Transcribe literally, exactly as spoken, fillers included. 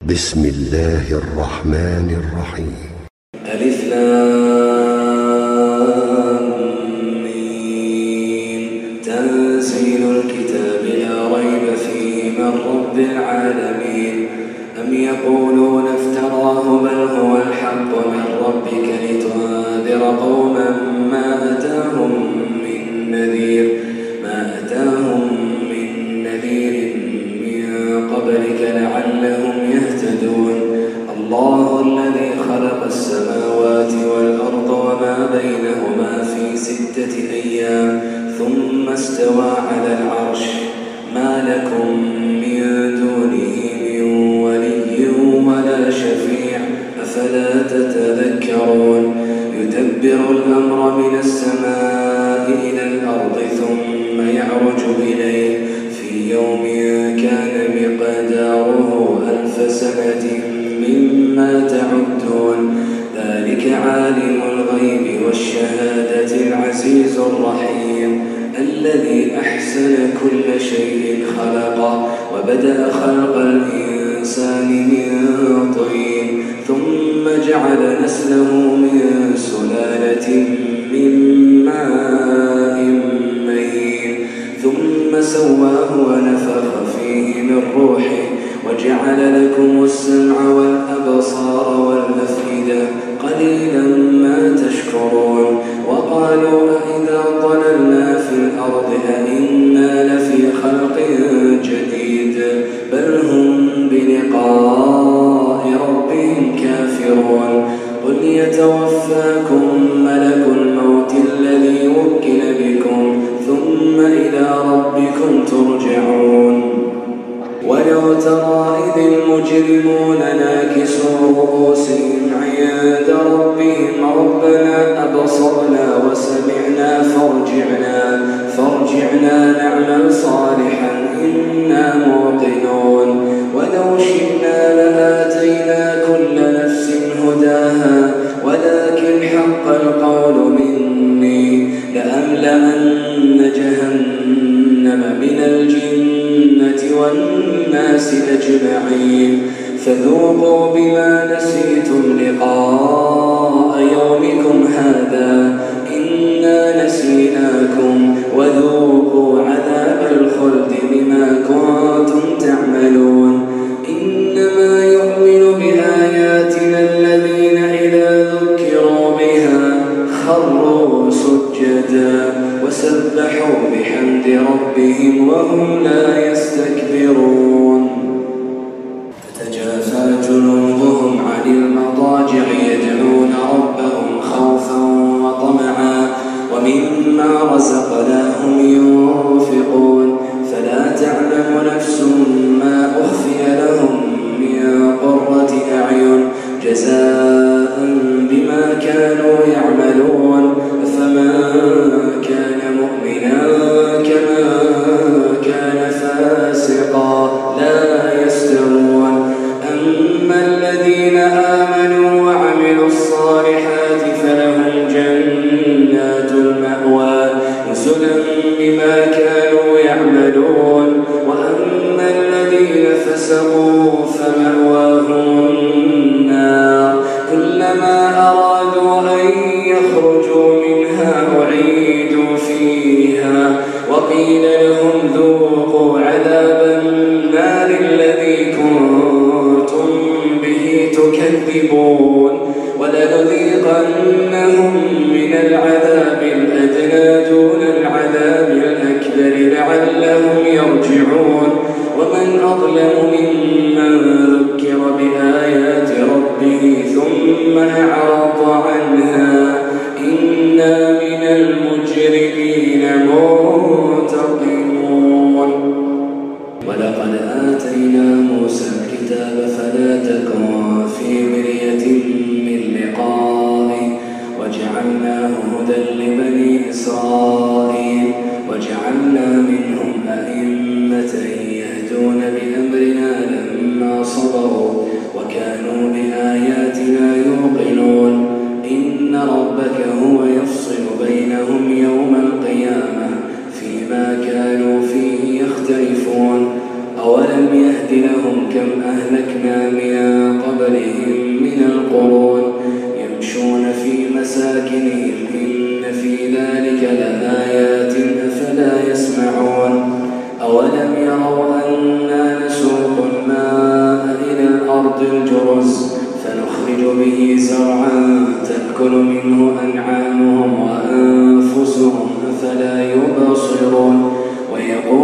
بسم الله الرحمن الرحيم. ألف لام ميم. تنزيل الكتاب لا ريب فيه من رب العالمين. أم يقولون افتراه بل هو الحق من ربك لتنذر قوما ما أتاهم من نذير ما أتاهم من نذير من قبلك لعلهم يهتدون. الله الذي خلق السماوات والأرض وما بينهما في ستة أيام ثم استوى على العرش ما لكم من دونه من ولي ولا شفيع أفلا تتذكرون. يدبر الأمر من السماء إلى الأرض ثم يعرج إليه في يوم كان مقداره ألف سنة مما تعدون. ذلك عالم الغيب والشهادة العزيز الرحيم الذي أحسن كل شيء خلقه وبدأ خلق الإنسان من طين ثم جعل نسله من سلالة من ماء مهين ثم سواه ونفخ فيه من روحه وجعل لكم السمع والأبصار والأفئدة قليلا ما تشكرون. وقالوا أئذا ضللنا في الأرض أئنا لفي خلق جديد بل هم بلقاء ربهم كافرون. قل يتوفاكم ملك الموت الذي وكل بكم ثم إلى ربكم ترجعون. ولو ترى إذ المجرمون ناكسوا رؤوسهم عند ربهم ربنا أبصرنا وسمعنا فارجعنا فارجعنا نعمل صالحا إنا موقنون. ولو شئنا لآتينا كل نفس هداها ولكن حق القول مني لأملأن جهنم من الجنة والناس أجمعين. فذوقوا بما نسيتم لقاء يومكم هذا إنا نسيناكم وذوقوا عذاب الخلد بما كنتم تعملون. إنما يؤمن بآياتنا الذين إذا ذكروا بها خروا سجدا وسبحوا بحمد ربهم وهم لا يستكبرون. تتجافى جنوبهم عن المضاجع يدعون ربهم خوفا وطمعا ومما رزقناهم ينفقون. فلا تعلم نفس ما أخفي لهم من قرة أعين جزاء بما كانوا يعملون. فمن كان مؤمنا كمن كان فاسقا لا يستوون. أما الذين آمنوا وعملوا الصالحات فلهم جنات المأوى نزلا بما كانوا يعملون. وأما الذين فسقوا فمأواهم النار كلما أرادوا أن يخرجوا منها أعيدوا فيها وقيل لهم ذوقوا عذاب النار الذي كنتم به تكذبون. ولنذيقنهم من العذاب الأدنى دون العذاب الأكبر لعلهم يرجعون. ومن أظلم ممن ذكر بآيات ربه ثم أعرض عنها إنا من المجرمين منتقمون. ولقد آتينا موسى الكتاب فلا تكن في مرية من لقائه وجعلناه هدى لبني إسرائيل وجعلنا منهم أئمة يهدون بأمرنا لما قبلهم من القرون يمشون في مساكنهم إن في ذلك لآيات أفلا يسمعون أولم يروا أنا نسوق الماء إلى الأرض الجرز فنخرج به زرعا تأكل منه أنعامهم وأنفسهم أفلا يبصرون ويقول